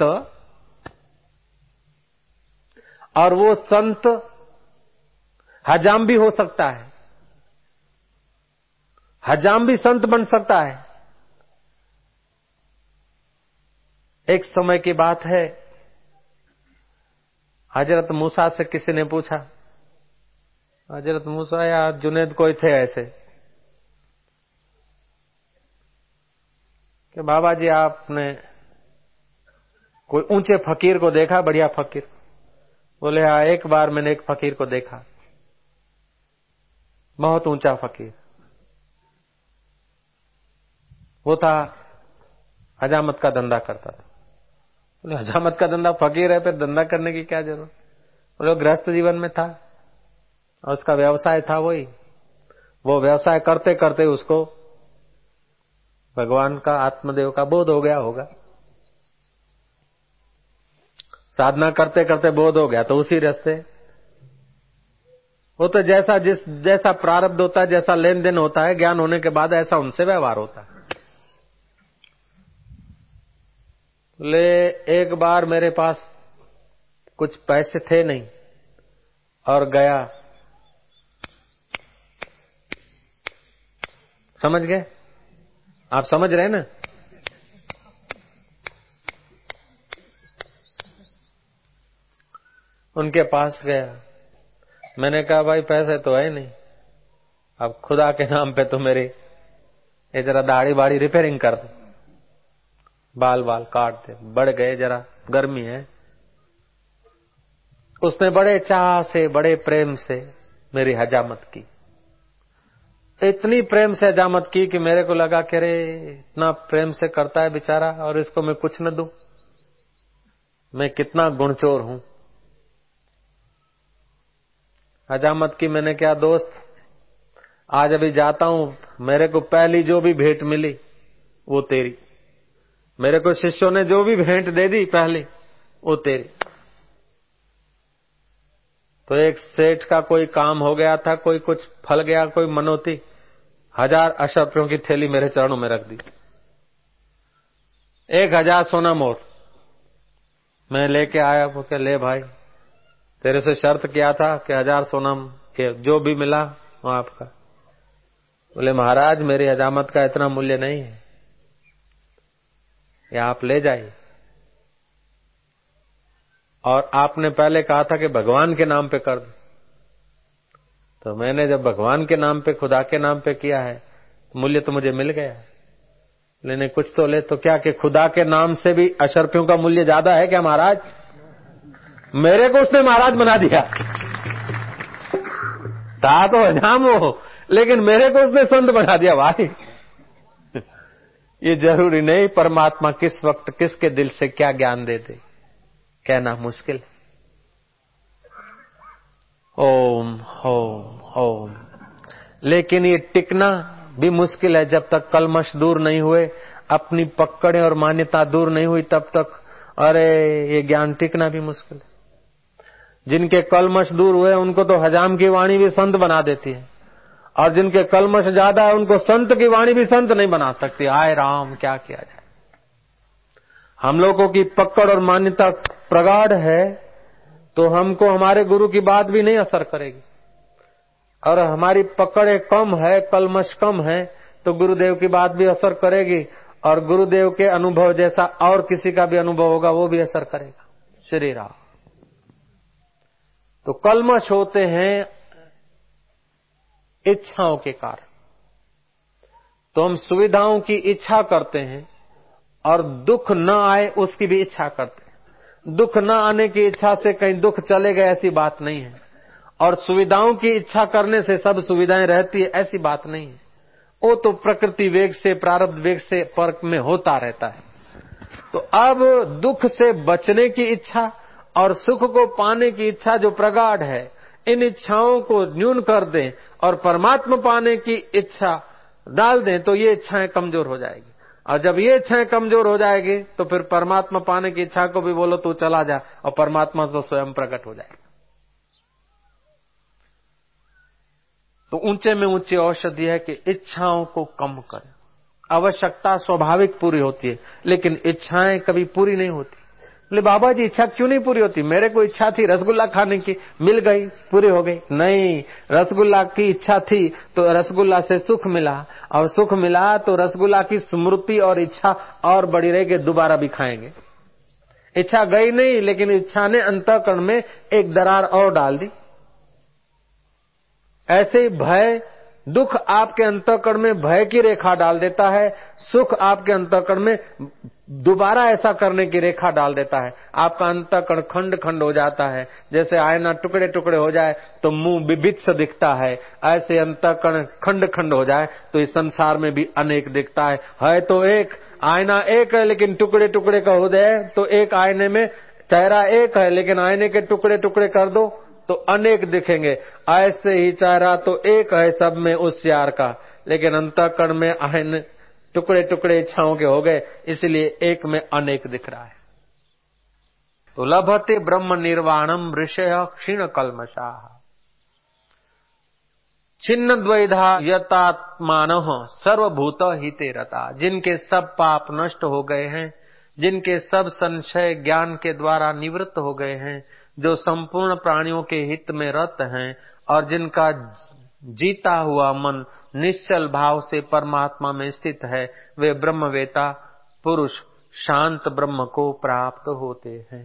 Speaker 1: और वो संत हजाम भी हो सकता है, हजाम भी संत बन सकता है। एक समय की बात है, हजरत मूसा से किसी ने पूछा, हजरत मूसा या जुनेद कोई थे ऐसे, कि बाबा जी आपने कोई ऊंचे फकीर को देखा, बढ़िया फकीर? बोले हाँ, एक बार मैंने एक फकीर को देखा, बहुत ऊंचा फकीर। वो था हजामत का धंधा करता था। बोले हजामत का धंधा, फकीर है फिर धंधा करने की क्या जरूरत? बोले गृहस्थ जीवन में था और उसका व्यवसाय था वही। वो व्यवसाय करते करते उसको भगवान का, आत्मदेव का बोध हो गया होगा। साधना करते करते बोध हो गया तो उसी रास्ते। वो तो जैसा प्रारब्ध होता है, जैसा लेन देन होता है, ज्ञान होने के बाद ऐसा उनसे व्यवहार होता है। ले एक बार मेरे पास कुछ पैसे थे नहीं और गया, समझ गए आप? समझ रहे हैं ना? उनके पास गया, मैंने कहा भाई पैसे तो है नहीं, अब खुदा के नाम पे तो मेरे ये जरा दाढ़ी बाड़ी रिपेयरिंग कर दे, बाल काट दे, बढ़ गए जरा, गर्मी है। उसने बड़े चाह से, बड़े प्रेम से मेरी हजामत की, इतनी प्रेम से हजामत की कि मेरे को लगा कि अरे इतना प्रेम से करता है बेचारा और इसको मैं कुछ न दूं, मैं कितना गुणचोर हूं। हजामत की मैंने क्या, दोस्त आज अभी जाता हूं, मेरे को पहली जो भी भेंट मिली वो तेरी, मेरे को शिष्यों ने जो भी भेंट दे दी पहले वो तेरी। तो एक सेठ का कोई काम हो गया था, कोई कुछ फल गया, कोई मनोती, 1000 अशर्फियों की थैली मेरे चरणों में रख दी, 1000 सोना मोर मैं लेके आया। वो क्या, ले भाई तेरे से शर्त किया था कि 1000 सोना के जो भी मिला वो आपका। बोले महाराज मेरी हजामत का इतना मूल्य नहीं है, ये आप ले जाइए। और आपने पहले कहा था कि भगवान के नाम पे कर दो, तो मैंने जब भगवान के नाम पे, खुदा के नाम पे किया है, मूल्य तो मुझे मिल गया। लेने कुछ तो ले, तो क्या कि खुदा के नाम से भी अशर्फियों का मूल्य ज्यादा है क्या महाराज? मेरे को उसने महाराज बना दिया, था तो हजाम हो, लेकिन मेरे को उसने संत बना दिया भाई। ये जरूरी नहीं परमात्मा किस वक्त किसके दिल से क्या ज्ञान दे दे, कहना मुश्किल। ओम ओम ओम। लेकिन ये टिकना भी मुश्किल है जब तक कलमश दूर नहीं हुए, अपनी पकड़े और मान्यता दूर नहीं हुई तब तक। अरे ये ज्ञान टिकना भी मुश्किल है। जिनके कलमश दूर हुए उनको तो हजाम की वाणी भी संत बना देती है, और जिनके कलमश ज्यादा है उनको संत की वाणी भी संत नहीं बना सकती। हाय राम, क्या किया जाए। हम लोगों की पकड़ और मान्यता प्रगाढ़ है तो हमको हमारे गुरु की बात भी नहीं असर करेगी, और हमारी पकड़े कम है, कलमश कम है, तो गुरुदेव की बात भी असर करेगी, और गुरुदेव के अनुभव जैसा और किसी का भी अनुभव होगा वो भी असर करेगा। श्री राम। तो कलमश होते हैं इच्छाओं के कारण, तो हम सुविधाओं की इच्छा करते हैं और दुख न आए उसकी भी इच्छा करते हैं। दुख न आने की इच्छा से कहीं दुख चले गए ऐसी बात नहीं है, और सुविधाओं की इच्छा करने से सब सुविधाएं रहती है ऐसी बात नहीं है। वो तो प्रकृति वेग से, प्रारब्ध वेग से पर्क में होता रहता है। तो अब दुख से बचने की इच्छा और सुख को पाने की इच्छा जो प्रगाढ़ है, इन इच्छाओं को न्यून कर दें और परमात्मा पाने की इच्छा डाल दें तो ये इच्छाएं कमजोर हो जाएगी। और जब ये इच्छाएं कमजोर हो जाएगी तो फिर परमात्मा पाने की इच्छा को भी बोलो तू चला जा और परमात्मा तो स्वयं प्रकट हो जाएगा। तो ऊंचे में ऊंची औषधि है कि इच्छाओं को कम करें। आवश्यकता स्वाभाविक पूरी होती है, लेकिन इच्छाएं कभी पूरी नहीं होती। बोले बाबा जी इच्छा क्यों नहीं पूरी होती? मेरे को इच्छा थी रसगुल्ला खाने की, मिल गई, पूरी हो गई। नहीं, रसगुल्ला की इच्छा थी तो रसगुल्ला से सुख मिला, और सुख मिला तो रसगुल्ला की स्मृति और इच्छा और बड़ी रहेगी, दोबारा भी खाएंगे। इच्छा गई नहीं, लेकिन इच्छा ने अंतःकरण में एक दरार और डाल दी। ऐसे ही भय, दुख आपके अंतःकरण में भय की रेखा डाल देता है, सुख आपके अंतःकरण में दोबारा ऐसा करने की रेखा डाल देता है। आपका अंतःकरण खंड खंड हो जाता है। जैसे आईना टुकड़े टुकड़े हो जाए तो मुंह विभिन्न दिखता है, ऐसे अंतःकरण खंड खंड हो जाए तो इस संसार में भी अनेक दिखता है तो एक आईना एक है लेकिन टुकड़े टुकड़े का हो जाए तो एक आईने में चेहरा एक है, लेकिन आईने के टुकड़े टुकड़े कर दो तो अनेक दिखेंगे। ऐसे ही चेहरा तो एक है सब में उस यार का, लेकिन अंतःकरण में आईने टुकड़े टुकड़े इच्छाओं के हो गए, इसलिए एक में अनेक दिख रहा है। तो लभते ब्रह्म निर्वाणम ऋषय क्षीण कल्मषाः छिन्न द्वैधा यतात्मानः सर्वभूत हिते रता। जिनके सब पाप नष्ट हो गए हैं, जिनके सब संशय ज्ञान के द्वारा निवृत्त हो गए हैं, जो संपूर्ण प्राणियों के हित में रत हैं और जिनका जीता हुआ मन निश्चल भाव से परमात्मा में स्थित है, वे ब्रह्मवेता पुरुष शांत ब्रह्म को प्राप्त होते हैं।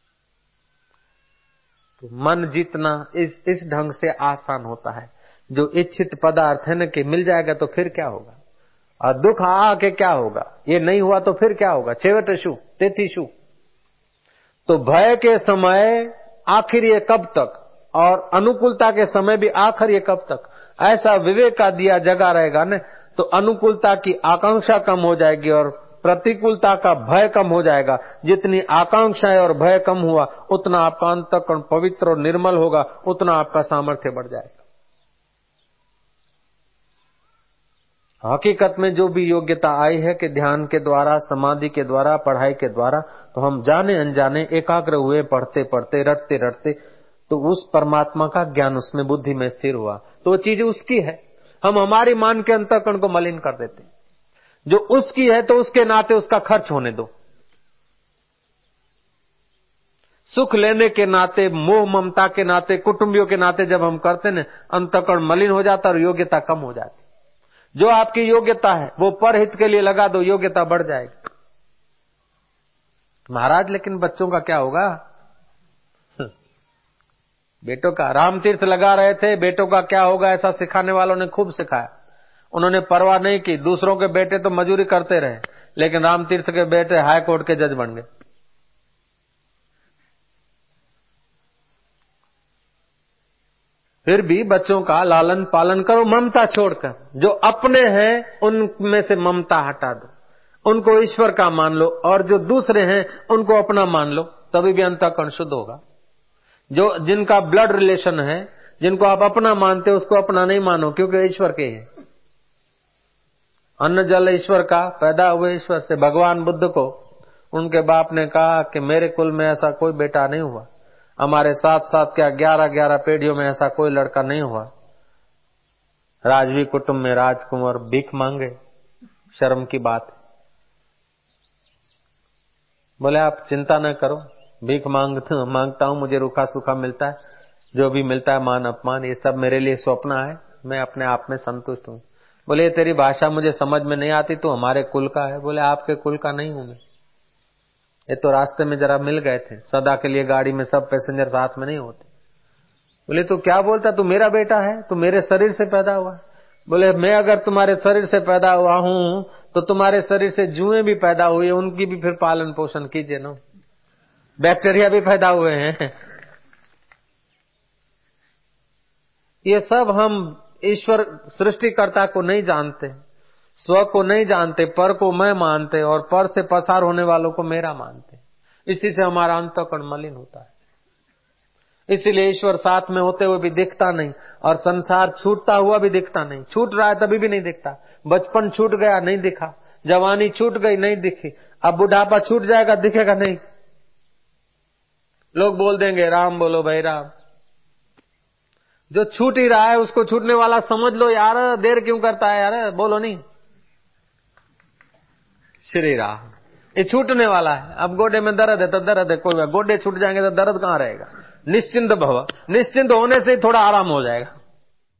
Speaker 1: तो मन जीतना इस ढंग से आसान होता है। जो इच्छित पदार्थ है न कि मिल जाएगा तो फिर क्या होगा, और दुख आके क्या होगा, ये नहीं हुआ तो फिर क्या होगा, छेवट शु तेथी शु। तो भय के समय आखिर ये कब तक, और अनुकूलता के समय भी आखिर ये कब तक, ऐसा विवेक का दिया जगा रहेगा न, तो अनुकूलता की आकांक्षा कम हो जाएगी और प्रतिकूलता का भय कम हो जाएगा। जितनी आकांक्षाएं और भय कम हुआ उतना आपका अंतःकरण पवित्र और निर्मल होगा, उतना आपका सामर्थ्य बढ़ जाएगा। हकीकत में जो भी योग्यता आई है कि ध्यान के द्वारा, समाधि के द्वारा, पढ़ाई के द्वारा, तो हम जाने अनजाने एकाग्र हुए, पढ़ते पढ़ते रटते रटते, तो उस परमात्मा का ज्ञान उसमें बुद्धि में स्थिर हुआ, तो वो चीज उसकी है। हम हमारी मान के अंतःकरण को मलिन कर देते। जो उसकी है तो उसके नाते उसका खर्च होने दो। सुख लेने के नाते, मोह ममता के नाते, कुटुंबियों के नाते जब हम करते न, अंतःकरण मलिन हो जाता और योग्यता कम हो जाती। जो आपकी योग्यता है वो परहित के लिए लगा दो, योग्यता बढ़ जाएगी। महाराज लेकिन बच्चों का क्या होगा? बेटों का राम तीर्थ लगा रहे थे, बेटों का क्या होगा ऐसा सिखाने वालों ने खूब सिखाया। उन्होंने परवाह नहीं की, दूसरों के बेटे तो मजूरी करते रहे, लेकिन राम तीर्थ के बेटे हाई कोर्ट के जज बन गए। फिर भी बच्चों का लालन पालन करो ममता छोड़कर। जो अपने हैं उनमें से ममता हटा दो, उनको ईश्वर का मान लो, और जो दूसरे हैं उनको अपना मान लो, तभी भी अंतःकरण शुद्ध होगा। जो जिनका ब्लड रिलेशन है, जिनको आप अपना मानते हो, उसको अपना नहीं मानो, क्योंकि ईश्वर के हैं। अन्न जल ईश्वर का, पैदा हुए ईश्वर से। भगवान बुद्ध को उनके बाप ने कहा कि मेरे कुल में ऐसा कोई बेटा नहीं हुआ, हमारे साथ साथ क्या 11 पीढ़ियों में ऐसा कोई लड़का नहीं हुआ। राजवी कुटुंब में राजकुमार भीख मांगे, शर्म की बात। बोले आप चिंता न करो, भीख मांगता हूं, मुझे रूखा सूखा मिलता है, जो भी मिलता है मान अपमान ये सब मेरे लिए स्वप्न है, मैं अपने आप में संतुष्ट हूं। बोले तेरी भाषा मुझे समझ में नहीं आती, तो हमारे कुल का है। बोले आपके कुल का नहीं हूं मैं, ये तो रास्ते में जरा मिल गए थे, सदा के लिए गाड़ी में सब पैसेंजर साथ में नहीं होते। बोले तो क्या बोलता, तू मेरा बेटा है, तू मेरे शरीर से पैदा हुआ। बोले मैं अगर तुम्हारे शरीर से पैदा हुआ हूं तो तुम्हारे शरीर से जुएं भी पैदा हुई, उनकी भी फिर पालन पोषण कीजिए ना, बैक्टीरिया भी पैदा हुए हैं। ये सब हम ईश्वर सृष्टिकर्ता को नहीं जानते, स्व को नहीं जानते, पर को मैं मानते, और पर से पसार होने वालों को मेरा मानते। इसी से हमारा अंतःकरण मलिन होता है। इसीलिए ईश्वर साथ में होते हुए भी दिखता नहीं, और संसार छूटता हुआ भी दिखता नहीं। छूट रहा है तभी भी नहीं दिखता। बचपन छूट गया, नहीं दिखा। जवानी छूट गई, नहीं दिखी। अब बुढ़ापा छूट जाएगा, दिखेगा नहीं। लोग बोल देंगे राम बोलो भाई राम। जो छूट ही रहा है उसको छूटने वाला समझ लो यार, देर क्यों करता है यार, बोलो नहीं। श्री राम, ये छूटने वाला है। अब गोडे में दर्द है तो दर्द है, कोई गोडे छूट जाएंगे तो दर्द कहां रहेगा। निश्चिंत भव, निश्चिंत होने से ही थोड़ा आराम हो जाएगा।